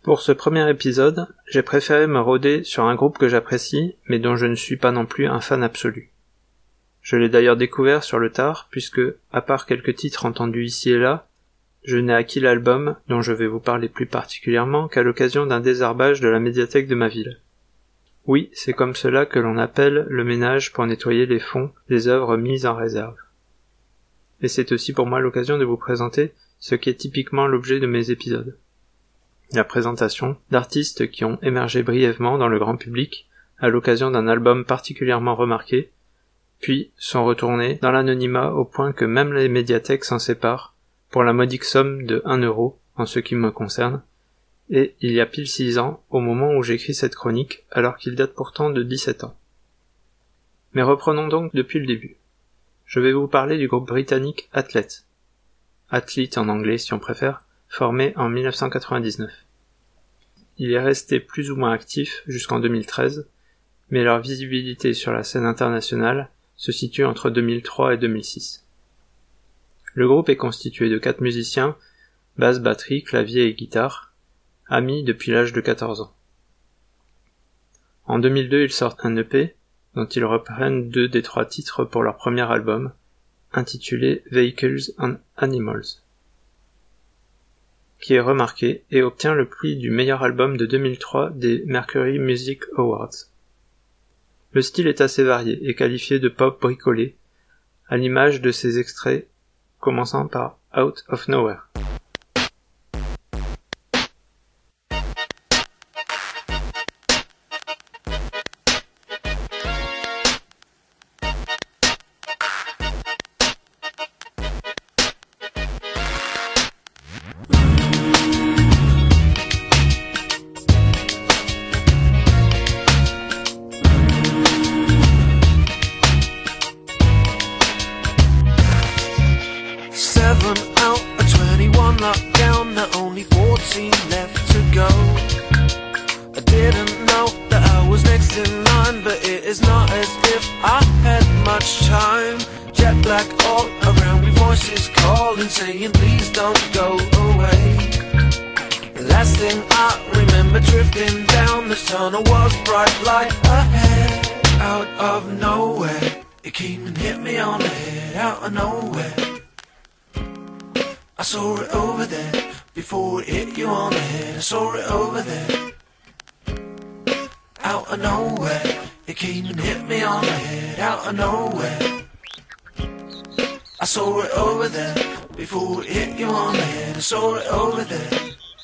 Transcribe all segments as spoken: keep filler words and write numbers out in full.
Pour ce premier épisode, j'ai préféré me rôder sur un groupe que j'apprécie, mais dont je ne suis pas non plus un fan absolu. Je l'ai d'ailleurs découvert sur le tard, puisque, à part quelques titres entendus ici et là, je n'ai acquis l'album, dont je vais vous parler plus particulièrement, qu'à l'occasion d'un désherbage de la médiathèque de ma ville. Oui, c'est comme cela que l'on appelle le ménage pour nettoyer les fonds des œuvres mises en réserve. Et c'est aussi pour moi l'occasion de vous présenter ce qui est typiquement l'objet de mes épisodes. La présentation d'artistes qui ont émergé brièvement dans le grand public à l'occasion d'un album particulièrement remarqué, puis sont retournés dans l'anonymat au point que même les médiathèques s'en séparent pour la modique somme de un euro en ce qui me concerne, et il y a pile six ans au moment où j'écris cette chronique alors qu'il date pourtant de dix-sept ans. Mais reprenons donc depuis le début. Je vais vous parler du groupe britannique Athlete, Athlete en anglais si on préfère, formé en mille neuf cent quatre-vingt-dix-neuf. Il est resté plus ou moins actif jusqu'en deux mille treize, mais leur visibilité sur la scène internationale se situe entre deux mille trois et deux mille six. Le groupe est constitué de quatre musiciens, basse, batterie, clavier et guitare, amis depuis l'âge de quatorze ans. En deux mille deux, ils sortent un E P, dont ils reprennent deux des trois titres pour leur premier album, intitulé Vehicles and Animals, qui est remarqué et obtient le prix du meilleur album de deux mille trois des Mercury Music Awards. Le style est assez varié et qualifié de pop bricolé, à l'image de ses extraits commençant par Out of Nowhere. Lockdown, there only fourteen left to go. I didn't know that I was next in line, but it is not as if I had much time. Jet black all around me, voices calling, saying please don't go away. The last thing I remember drifting down this tunnel was bright light ahead. Out of nowhere, it came and hit me on the head. Out of nowhere, I saw it over there, before it hit you on the head. I saw it over there, out of nowhere. It came and hit me on the head, out of nowhere. I saw it over there, before it hit you on the head. I saw it over there.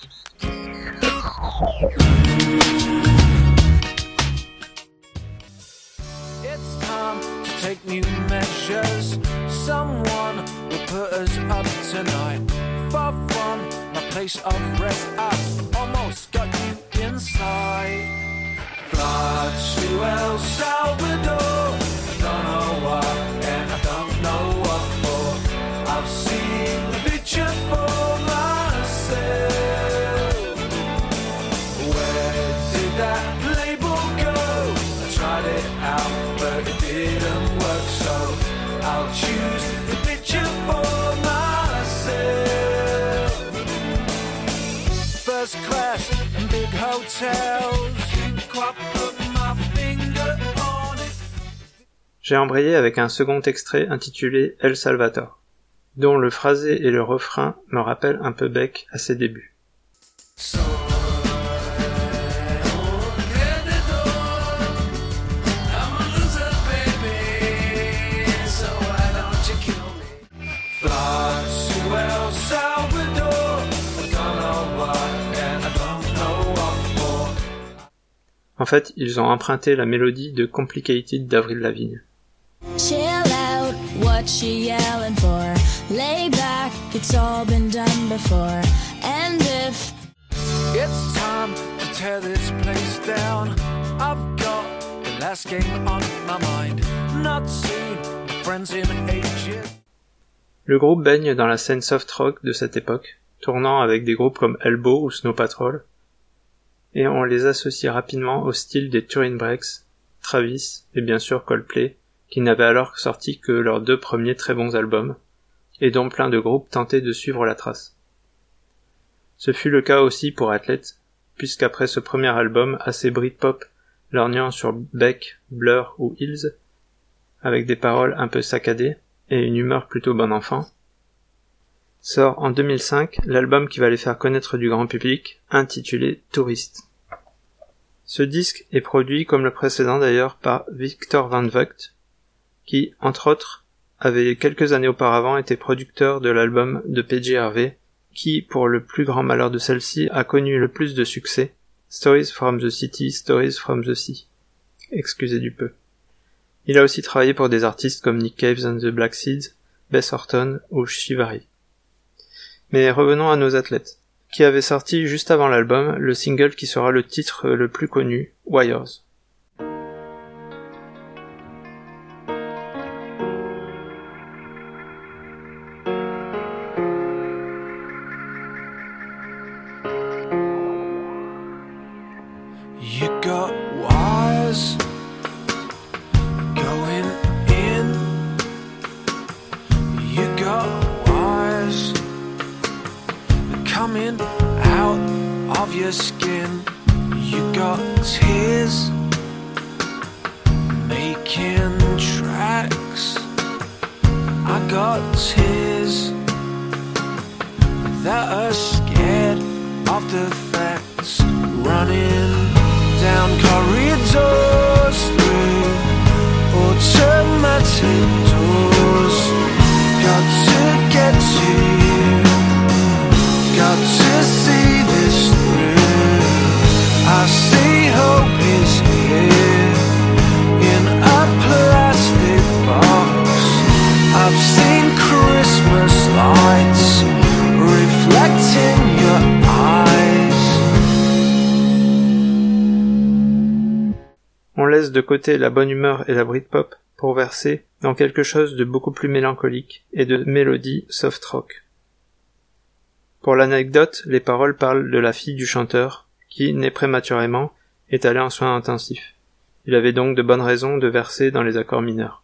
It's time to take new measures. Someone will put us up tonight. Far from my place of rest, I've almost got you inside. Fly to El Salvador, I don't know why, and I don't know what for. I've seen the picture for myself. Where did that label go? I tried it out, but it didn't work, so I'll choose the picture for myself. First class and big hotels. Can't quite put my finger on it. J'ai embrayé avec un second extrait intitulé El Salvador, dont le phrasé et le refrain me rappellent un peu Beck à ses débuts. So En fait, ils ont emprunté la mélodie de Complicated d'Avril Lavigne. Chill out, what she yelling for? Lay back, it's all been done before. And if it's time to tear this place down, I've got the last game on my mind. Not seen friends in ages. Le groupe baigne dans la scène soft rock de cette époque, tournant avec des groupes comme Elbow ou Snow Patrol, et on les associe rapidement au style des Turin Breaks, Travis et bien sûr Coldplay, qui n'avaient alors sorti que leurs deux premiers très bons albums, et dont plein de groupes tentaient de suivre la trace. Ce fut le cas aussi pour Athlete, puisqu'après ce premier album, assez Britpop, lorgnant sur Beck, Blur ou Hills, avec des paroles un peu saccadées et une humeur plutôt bon enfant, sort en deux mille cinq l'album qui va les faire connaître du grand public, intitulé Tourist. Ce disque est produit, comme le précédent d'ailleurs, par Victor Van Vugt, qui, entre autres, avait quelques années auparavant été producteur de l'album de P J Harvey, qui, pour le plus grand malheur de celle-ci, a connu le plus de succès, Stories from the City, Stories from the Sea. Excusez du peu. Il a aussi travaillé pour des artistes comme Nick Cave and the Black Seeds, Bess Orton ou Shivari. Mais revenons à nos athlètes, qui avaient sorti juste avant l'album le single qui sera le titre le plus connu, Wires. You got wires going in. You got wires coming out of your skin. You got tears making tracks. I got tears that are scared of the facts, running down corridors through automatic doors. Got to get to you, got to see this through. I see hope is here in a plastic box. I've seen Christmas lights reflecting your eyes. On laisse de côté la bonne humeur et la Britpop pour verser dans quelque chose de beaucoup plus mélancolique et de mélodie soft rock. Pour l'anecdote, les paroles parlent de la fille du chanteur qui, née prématurément, est allée en soins intensifs. Il avait donc de bonnes raisons de verser dans les accords mineurs.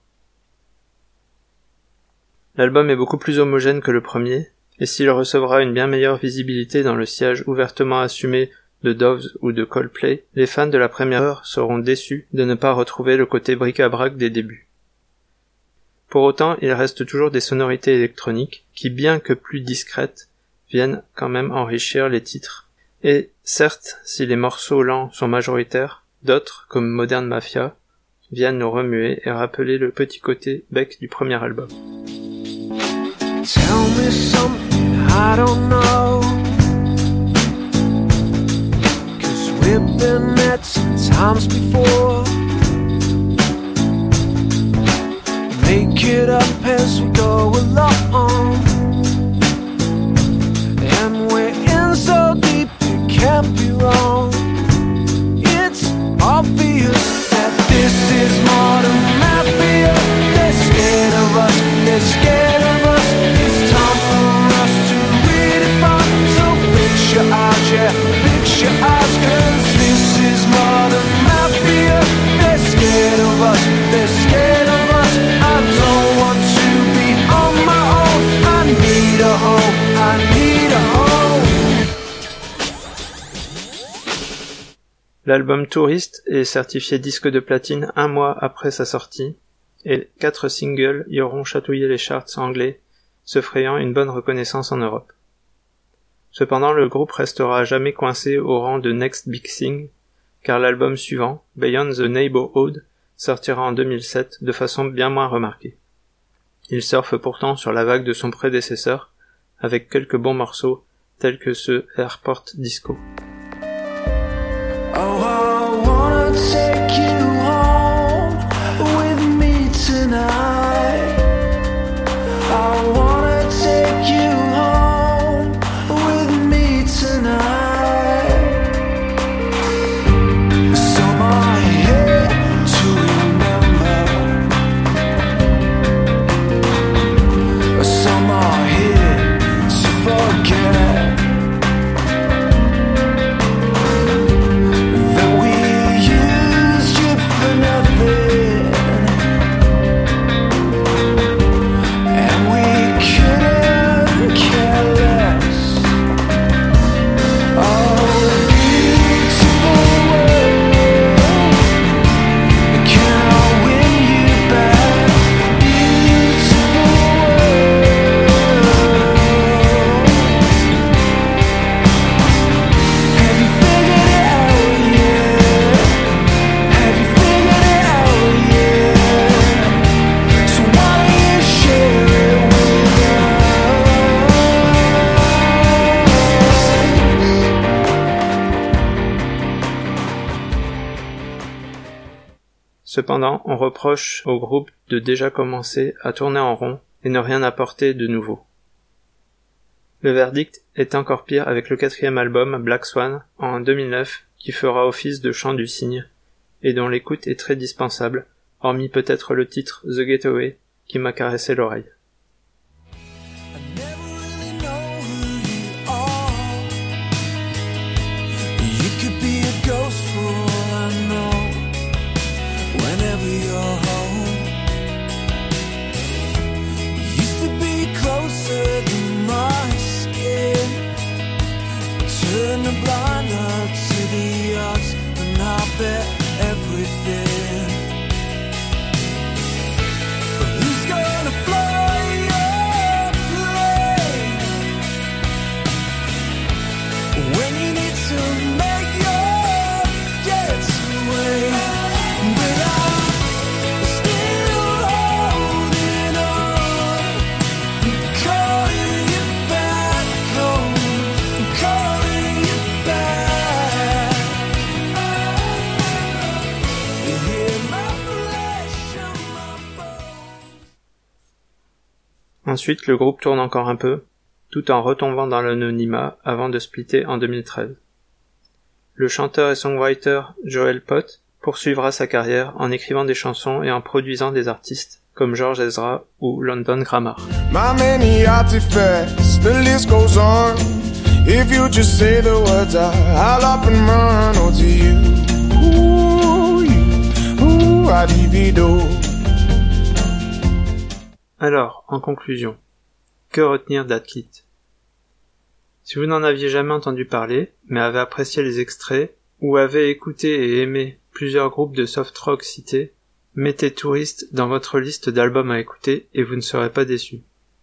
L'album est beaucoup plus homogène que le premier, et s'il recevra une bien meilleure visibilité dans le sillage ouvertement assumé de Doves ou de Coldplay, les fans de la première heure seront déçus de ne pas retrouver le côté bric-à-brac des débuts. Pour autant, il reste toujours des sonorités électroniques qui, bien que plus discrètes, viennent quand même enrichir les titres. Et certes, si les morceaux lents sont majoritaires, d'autres, comme Modern Mafia, viennent nous remuer et rappeler le petit côté Beck du premier album. Tell me something I don't know, 'cause we've been at some times before. Make it up as we go along, and we're in so deep it can't be wrong. It's obvious that this is modern mafia. They're scared of us, they're scared of us. It's time for us to redefine. So fix your eyes, yeah, fix your eyes, 'cause this is modern mafia. They're scared of us, they're scared of us. I don't want to be on my own. I need a home, I need a home. L'album Tourist est certifié disque de platine un mois après sa sortie, et quatre singles y auront chatouillé les charts anglais, se frayant une bonne reconnaissance en Europe. Cependant, le groupe restera à jamais coincé au rang de Next Big Thing, car l'album suivant, Beyond the Neighborhood, sortira en deux mille sept de façon bien moins remarquée. Il surfe pourtant sur la vague de son prédécesseur, avec quelques bons morceaux, tels que ce Airport Disco. Oh, I wanna take you home with me tonight. I wanna take you home with me tonight. Some are here to remember, some are here to forget. That we used you for nothing, and we couldn't care less. Oh, be Cependant, on reproche au groupe de déjà commencer à tourner en rond et ne rien apporter de nouveau. Le verdict est encore pire avec le quatrième album, Black Swan, en deux mille neuf, qui fera office de chant du cygne, et dont l'écoute est très dispensable, hormis peut-être le titre The Getaway, qui m'a caressé l'oreille. Turn the blind eye to the odds, and I bet everything. But who's gonna fly your plane when you need to make your getaway? But I'm still holding on, calling you back home, calling you back. You hear my flesh and my bones. Ensuite, le groupe tourne encore un peu, tout en retombant dans l'anonymat avant de splitter en deux mille treize. Le chanteur et songwriter Joel Pott poursuivra sa carrière en écrivant des chansons et en produisant des artistes comme George Ezra ou London Grammar. My many artifacts, the list goes on. If you just say the words, I, I'll up and run. Oh, to you, ooh, you, ooh, I-D-V-Do. Alors, en conclusion, que retenir d'Athlete ? Si vous n'en aviez jamais entendu parler, mais avez apprécié les extraits, ou avez écouté et aimé plusieurs groupes de soft rock cités, mettez Tourist dans votre liste d'albums à écouter et vous ne serez pas déçus.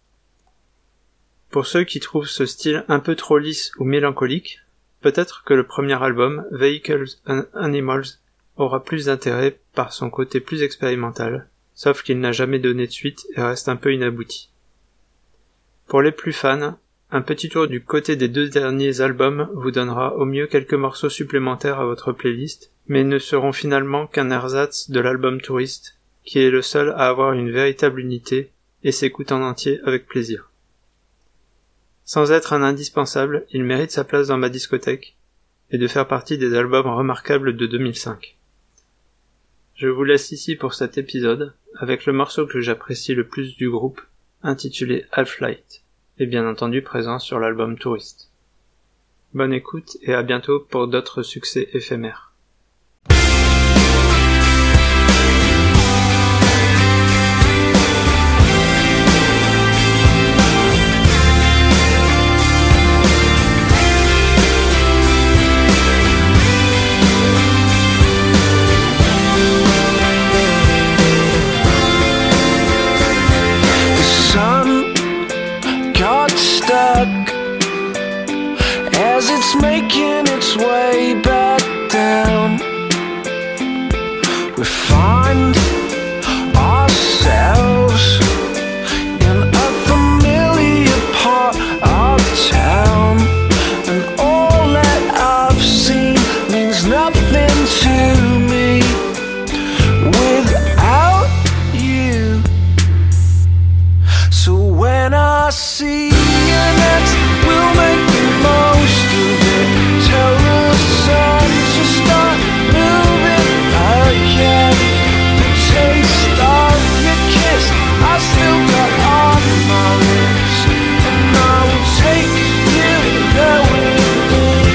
Pour ceux qui trouvent ce style un peu trop lisse ou mélancolique, peut-être que le premier album, Vehicles and Animals, aura plus d'intérêt par son côté plus expérimental, sauf qu'il n'a jamais donné de suite et reste un peu inabouti. Pour les plus fans, un petit tour du côté des deux derniers albums vous donnera au mieux quelques morceaux supplémentaires à votre playlist, mais ne seront finalement qu'un ersatz de l'album Tourist, qui est le seul à avoir une véritable unité et s'écoute en entier avec plaisir. Sans être un indispensable, il mérite sa place dans ma discothèque et de faire partie des albums remarquables de deux mille cinq. Je vous laisse ici pour cet épisode avec le morceau que j'apprécie le plus du groupe, intitulé Half-Light, et bien entendu présent sur l'album Tourist. Bonne écoute et à bientôt pour d'autres succès éphémères. As it's making its way back down, we find ourselves in a familiar part of town, and all that I've seen means nothing to me without you. So when I see you next, we'll make the most of it. Tell the sun to start moving again. The taste of your kiss I still got on my lips, and I will take you there with me.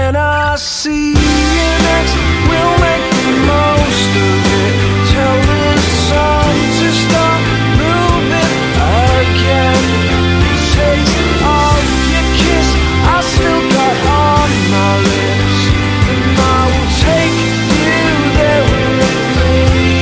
when I see you next, we'll make the most of it. Tell the sun to stop moving again. The taste of your kiss I still got on my lips, and I will take you there with me.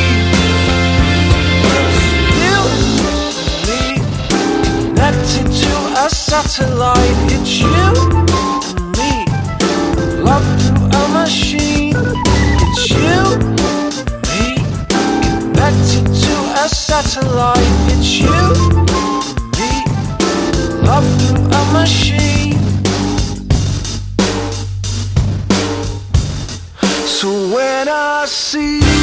Still me, connected to a satellite. It's you and me, love through a machine. It's you and me, connected to a satellite. It's you and me, love through a machine. So when I see